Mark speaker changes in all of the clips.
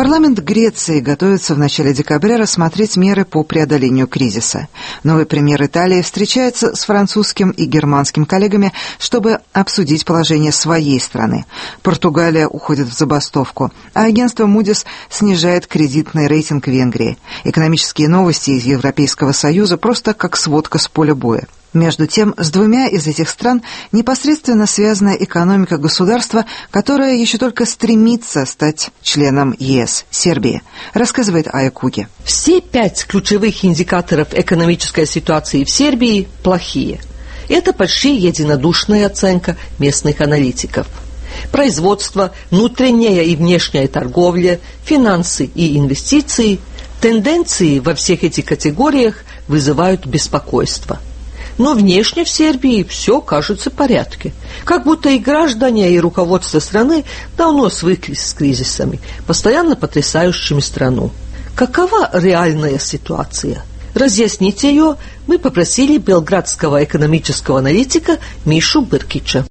Speaker 1: Парламент Греции готовится в начале декабря рассмотреть меры по преодолению кризиса. Новый премьер Италии встречается с французским и германским коллегами, чтобы обсудить положение своей страны. Португалия уходит в забастовку, а агентство Moody's снижает кредитный рейтинг Венгрии. Экономические новости из Европейского Союза просто как сводка с поля боя. Между тем, с двумя из этих стран непосредственно связана экономика государства, которое еще только стремится стать членом ЕС – Сербии, рассказывает Ая Куги.
Speaker 2: Все 5 ключевых индикаторов экономической ситуации в Сербии плохие. Это почти единодушная оценка местных аналитиков. Производство, внутренняя и внешняя торговля, финансы и инвестиции – тенденции во всех этих категориях вызывают беспокойство. Но внешне в Сербии все кажется в порядке. Как будто и граждане, и руководство страны давно свыклись с кризисами, постоянно потрясающими страну. Какова реальная ситуация? Разъяснить ее мы попросили белградского экономического аналитика Мишу Бркича.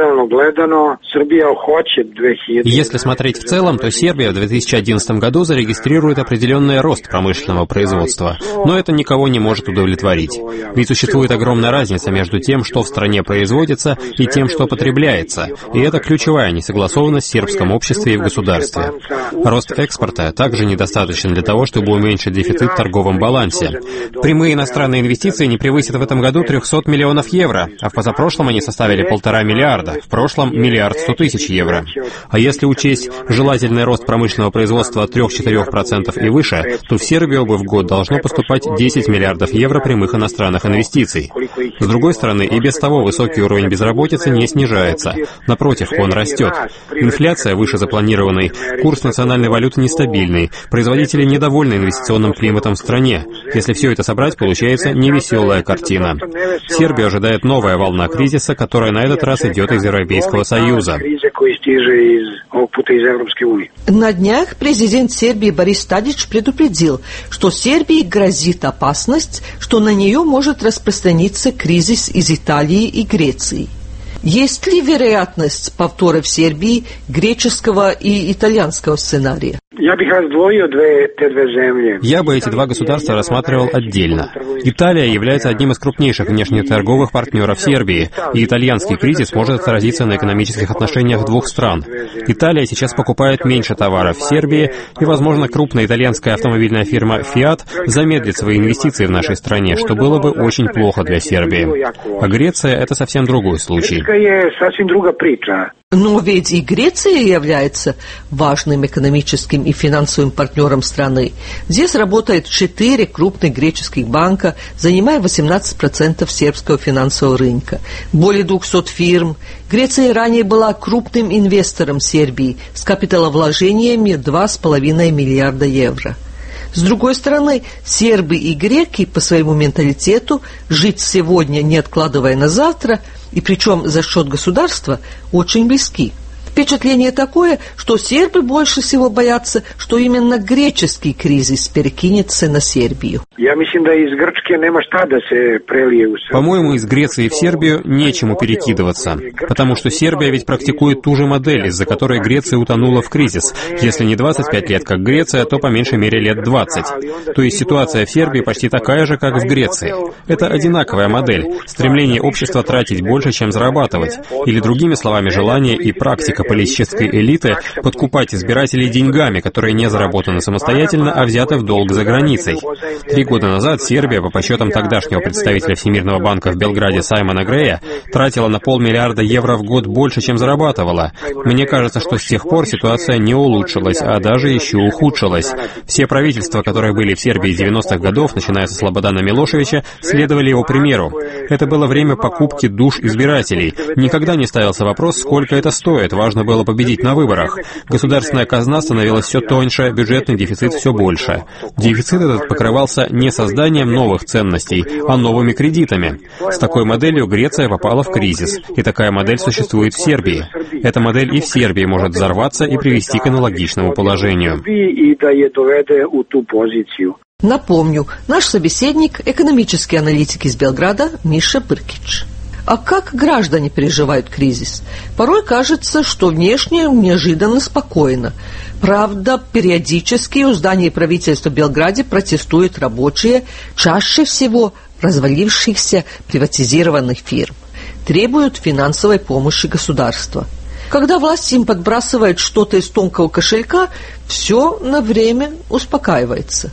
Speaker 3: Если смотреть в целом, то Сербия в 2011 году зарегистрирует определенный рост промышленного производства, но это никого не может удовлетворить. Ведь существует огромная разница между тем, что в стране производится, и тем, что потребляется, и это ключевая несогласованность в сербском обществе и в государстве. Рост экспорта также недостаточен для того, чтобы уменьшить дефицит в торговом балансе. Прямые иностранные инвестиции не превысят в этом году 300 миллионов евро, а в позапрошлом они составили 1,5 миллиарда, в прошлом 1 100 000 000 евро. А если учесть желательный рост промышленного производства от 3-4% и выше, то в Сербию бы в год должно поступать 10 миллиардов евро прямых иностранных инвестиций. С другой стороны, и без того высокий уровень безработицы не снижается. Напротив, он растет. Инфляция выше запланированной, курс национальной валюты нестабильный, производители недовольны инвестиционным климатом в стране. Если все это собрать, получается невеселая картина. Сербию ожидает новая волна кризиса, которая на этот раз идет из Европейского Союза.
Speaker 2: На днях президент Сербии Борис Тадич предупредил, что Сербии грозит опасность, что на нее может распространиться кризис из Италии и Греции. Есть ли вероятность повтора в Сербии греческого и итальянского сценария?
Speaker 3: Я бы эти два государства рассматривал отдельно. Италия является одним из крупнейших внешнеторговых партнеров Сербии, и итальянский кризис может отразиться на экономических отношениях двух стран. Италия сейчас покупает меньше товаров в Сербии, и, возможно, крупная итальянская автомобильная фирма Fiat замедлит свои инвестиции в нашей стране, что было бы очень плохо для Сербии. А Греция — это совсем другой случай.
Speaker 2: Но ведь и Греция является важным экономическим и финансовым партнером страны. Здесь работает 4 крупных греческих банка, занимая 18% сербского финансового рынка. Более 200 фирм. Греция ранее была крупным инвестором Сербии с капиталовложениями 2,5 миллиарда евро. С другой стороны, сербы и греки по своему менталитету жить сегодня, не откладывая на завтра, и причем за счет государства, очень близки. Впечатление такое, что сербы больше всего боятся, что именно греческий кризис перекинется на Сербию.
Speaker 3: По-моему, из Греции в Сербию нечему перекидываться, потому что Сербия ведь практикует ту же модель, из-за которой Греция утонула в кризис. Если не 25 лет, как Греция, то по меньшей мере лет 20. То есть ситуация в Сербии почти такая же, как в Греции. Это одинаковая модель, стремление общества тратить больше, чем зарабатывать, или, другими словами, желание и практика политической элиты подкупать избирателей деньгами, которые не заработаны самостоятельно, а взяты в долг за границей. 3 года назад Сербия, по подсчетам тогдашнего представителя Всемирного банка в Белграде Саймона Грея, тратила на 500 миллиарда евро в год больше, чем зарабатывала. Мне кажется, что с тех пор ситуация не улучшилась, а даже еще ухудшилась. Все правительства, которые были в Сербии с 90-х годов, начиная со Слободана Милошевича, следовали его примеру. Это было время покупки душ избирателей. Никогда не ставился вопрос, сколько это стоит, важно было победить на выборах. Государственная казна становилась все тоньше, бюджетный дефицит все больше. Дефицит этот покрывался не созданием новых ценностей, а новыми кредитами. С такой моделью Греция попала в кризис, и такая модель существует в Сербии. Эта модель и в Сербии может взорваться и привести к аналогичному положению.
Speaker 2: Напомню, наш собеседник – экономический аналитик из Белграда Миша Бркич. А как граждане переживают кризис? Порой кажется, что внешне неожиданно спокойно. Правда, периодически у здания правительства в Белграде протестуют рабочие, чаще всего развалившихся приватизированных фирм. Требуют финансовой помощи государства. Когда власть им подбрасывает что-то из тонкого кошелька, все на время успокаивается.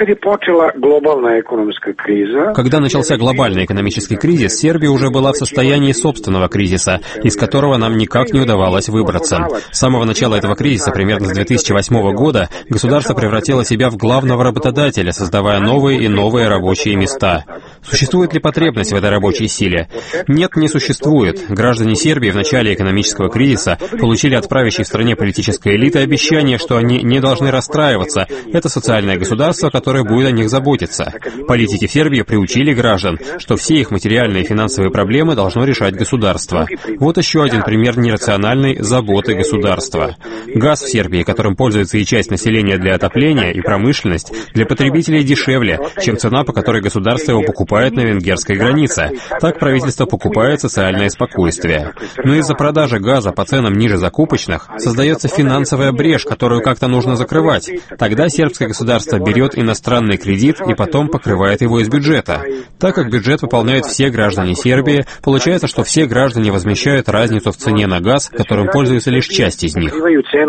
Speaker 3: Когда начался глобальный экономический кризис, Сербия уже была в состоянии собственного кризиса, из которого нам никак не удавалось выбраться. С самого начала этого кризиса, примерно с 2008 года, государство превратило себя в главного работодателя, создавая новые и новые рабочие места. Существует ли потребность в этой рабочей силе? Нет, не существует. Граждане Сербии в начале экономического кризиса получили от правящей в стране политической элиты обещание, что они не должны расстраиваться. Это социальное государство, которое будет о них заботиться. Политики в Сербии приучили граждан, что все их материальные и финансовые проблемы должно решать государство. Вот еще один пример нерациональной заботы государства. Газ в Сербии, которым пользуется и часть населения для отопления, и промышленность, для потребителей дешевле, чем цена, по которой государство его покупает на венгерской границе. Так правительство покупает социальное спокойствие. Но из-за продажи газа по ценам ниже закупочных создается финансовая брешь, которую как-то нужно закрывать. Тогда сербское государство берет иностранный кредит и потом покрывает его из бюджета. Так как бюджет выполняют все граждане Сербии, получается, что все граждане возмещают разницу в цене на газ, которым пользуется лишь часть из них.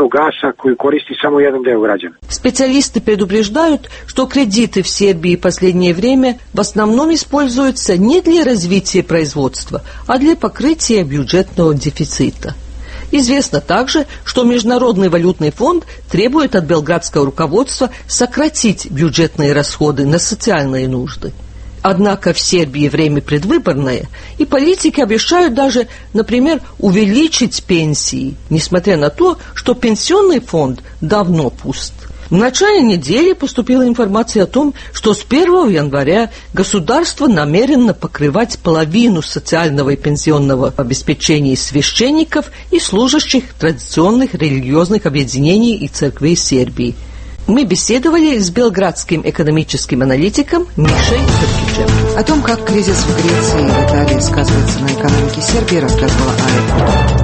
Speaker 2: Специалисты предупреждают, что кредиты в Сербии в последнее время в основном используются не для развития производства, а для покрытия бюджетного дефицита. Известно также, что Международный валютный фонд требует от белградского руководства сократить бюджетные расходы на социальные нужды. Однако в Сербии время предвыборное, и политики обещают даже, например, увеличить пенсии, несмотря на то, что пенсионный фонд давно пуст. В начале недели поступила информация о том, что с 1 января государство намерено покрывать половину социального и пенсионного обеспечения священников и служащих традиционных религиозных объединений и церквей Сербии. Мы беседовали с белградским экономическим аналитиком Мишей Кркичем.
Speaker 1: О том, как кризис в Греции и в Италии сказывается на экономике Сербии, рассказывала Аня.